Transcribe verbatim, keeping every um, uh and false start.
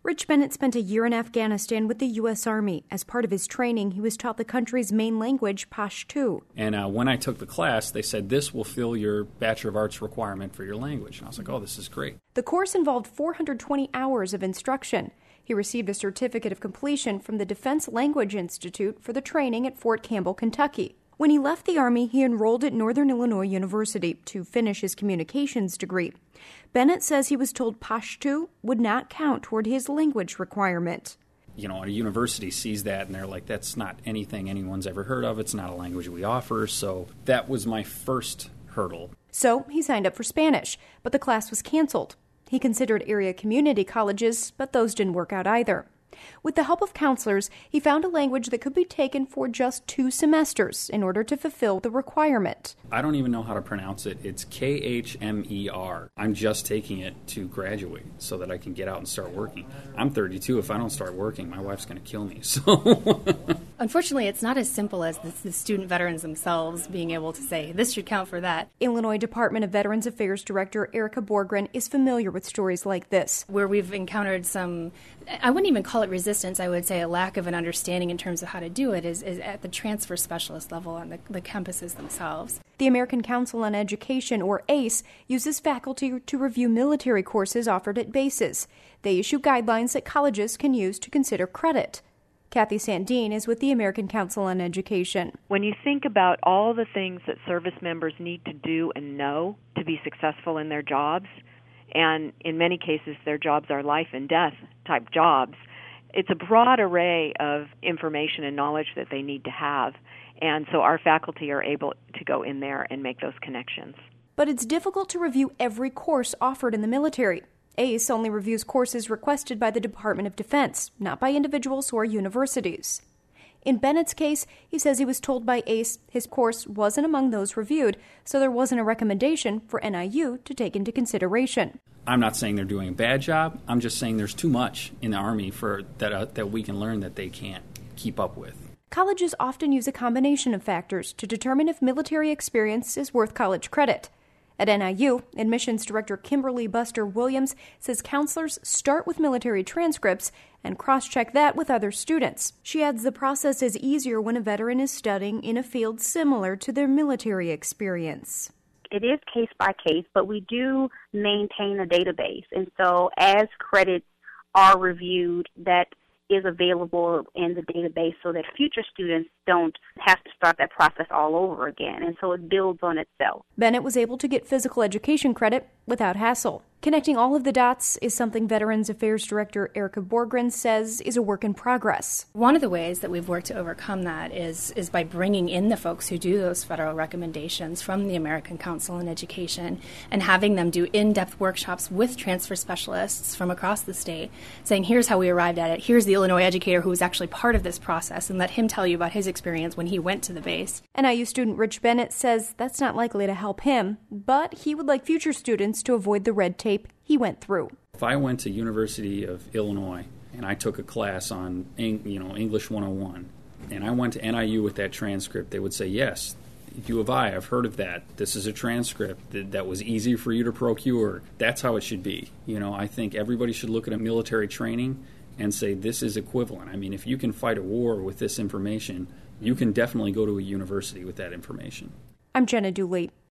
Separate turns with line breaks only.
Rich Bennett spent a year in Afghanistan with the U S Army. As part of his training, he was taught the country's main language, Pashto.
And uh, when I took the class, they said, this will fill your Bachelor of Arts requirement for your language. And I was like, oh, this is great.
The course involved four hundred twenty hours of instruction. He received a certificate of completion from the Defense Language Institute for the training at Fort Campbell, Kentucky. When he left the Army, he enrolled at Northern Illinois University to finish his communications degree. Bennett says he was told Pashto would not count toward his language requirement.
You know, a university sees that and they're like, that's not anything anyone's ever heard of. It's not a language we offer. So that was my first hurdle.
So he signed up for Spanish, but the class was canceled. He considered area community colleges, but those didn't work out either. With the help of counselors, he found a language that could be taken for just two semesters in order to fulfill the requirement.
I don't even know how to pronounce it. It's K H M E R. I'm just taking it to graduate so that I can get out and start working. I'm thirty-two. If I don't start working, my wife's going to kill me. So,
unfortunately, it's not as simple as the, the student veterans themselves being able to say, this should count for that.
Illinois Department of Veterans Affairs Director Erica Borgren is familiar with stories like this,
where we've encountered some, I wouldn't even call it resistance, I would say a lack of an understanding in terms of how to do it is, is at the transfer specialist level on the, the campuses themselves.
The American Council on Education, or A C E, uses faculty to review military courses offered at bases. They issue guidelines that colleges can use to consider credit. Kathy Sandine is with the American Council on Education.
When you think about all the things that service members need to do and know to be successful in their jobs, and in many cases their jobs are life and death type jobs, it's a broad array of information and knowledge that they need to have. And so our faculty are able to go in there and make those connections.
But it's difficult to review every course offered in the military. A C E only reviews courses requested by the Department of Defense, not by individuals or universities. In Bennett's case, he says he was told by A C E his course wasn't among those reviewed, so there wasn't a recommendation for N I U to take into consideration.
I'm not saying they're doing a bad job. I'm just saying there's too much in the Army for that uh, that we can learn that they can't keep up with.
Colleges often use a combination of factors to determine if military experience is worth college credit. At N I U, Admissions Director Kimberly Buster Williams says counselors start with military transcripts and cross-check that with other students. She adds the process is easier when a veteran is studying in a field similar to their military experience.
It is case by case, but we do maintain a database. And so as credits are reviewed, that is available in the database so that future students don't have to start that process all over again. And so it builds on itself.
Bennett was able to get physical education credit without hassle. Connecting all of the dots is something Veterans Affairs Director Erica Borgren says is a work in progress.
One of the ways that we've worked to overcome that is, is by bringing in the folks who do those federal recommendations from the American Council on Education and having them do in-depth workshops with transfer specialists from across the state, saying here's how we arrived at it, here's the Illinois educator who was actually part of this process, and let him tell you about his experience when he went to the base.
N I U student Rich Bennett says that's not likely to help him, but he would like future students to avoid the red tape he went through.
If I went to University of Illinois and I took a class on you know English one oh one and I went to N I U with that transcript, they would say, yes, U of I, I've heard of that. This is a transcript that, that was easy for you to procure. That's how it should be. You know, I think everybody should look at a military training and say this is equivalent. I mean, if you can fight a war with this information, you can definitely go to a university with that information.
I'm Jenna Dooley.